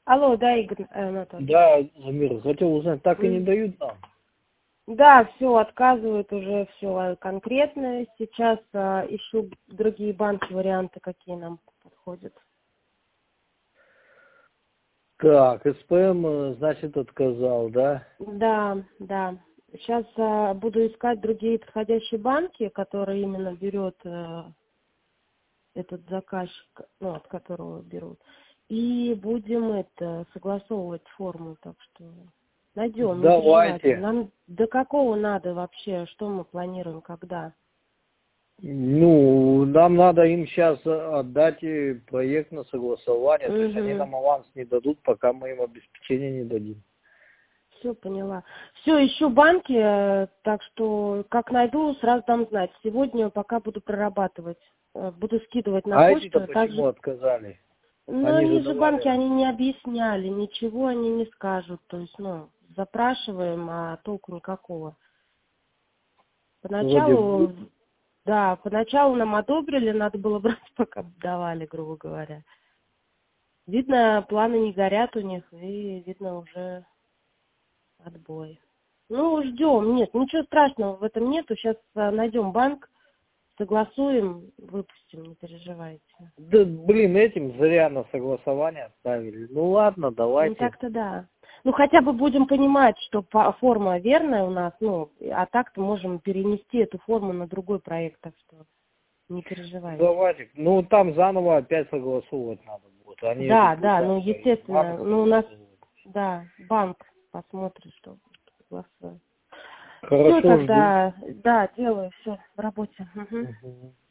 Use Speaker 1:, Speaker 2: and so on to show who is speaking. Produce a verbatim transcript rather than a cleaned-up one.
Speaker 1: Алло, да, Игорь Анатольевич.
Speaker 2: Да, Замир, хотел узнать, так и не дают нам?
Speaker 1: Да, все, отказывают уже все конкретно. Сейчас а, ищу другие банки, варианты, какие нам подходят.
Speaker 2: Так, СПМ, значит, отказал, да?
Speaker 1: Да, да. Сейчас а, буду искать другие подходящие банки, которые именно берет а, этот заказчик, ну, от которого берут. И будем это согласовывать форму, так что найдем, не переживайте.
Speaker 2: Давайте.
Speaker 1: Нам до какого надо вообще, что мы планируем, когда?
Speaker 2: Ну, нам надо им сейчас отдать и проект на согласование, то есть они
Speaker 1: Угу.
Speaker 2: нам аванс не дадут, пока мы им обеспечение не дадим.
Speaker 1: Все, поняла. Все, ищу банки, э, так что как найду, сразу дам знать. Сегодня пока буду прорабатывать. Э, Буду скидывать на
Speaker 2: А эти-то
Speaker 1: почту.
Speaker 2: почему
Speaker 1: Также,
Speaker 2: отказали?
Speaker 1: но
Speaker 2: Они же
Speaker 1: они же
Speaker 2: давали
Speaker 1: банки,
Speaker 2: нам.
Speaker 1: они не объясняли, ничего они не скажут. То есть, ну, запрашиваем, а толку никакого.
Speaker 2: Вроде
Speaker 1: Поначалу, да, поначалу нам одобрили, надо было брать, пока давали, грубо говоря. Видно, планы не горят у них, и видно уже отбой. Ну, ждем. Нет, ничего страшного в этом нету. Сейчас найдем банк, согласуем, выпустим, не переживайте.
Speaker 2: Да, блин, этим зря на согласование оставили. Ну ладно,
Speaker 1: Ну,
Speaker 2: давайте.
Speaker 1: так-то да. Ну, хотя бы будем понимать, что по- форма верная у нас, ну, а так-то можем перенести эту форму на другой проект, так что не переживайте.
Speaker 2: Давайте. Ну, там заново опять согласовывать надо будет. Они эту
Speaker 1: Да,
Speaker 2: путь
Speaker 1: да, ну,
Speaker 2: заново и
Speaker 1: естественно,
Speaker 2: банк
Speaker 1: ну, у нас,
Speaker 2: согласовывать.
Speaker 1: да, банк посмотрит, что согласуем. Все
Speaker 2: Хорошо, жду.
Speaker 1: тогда, да, делаю, все в работе. Мгм.
Speaker 2: Мгм.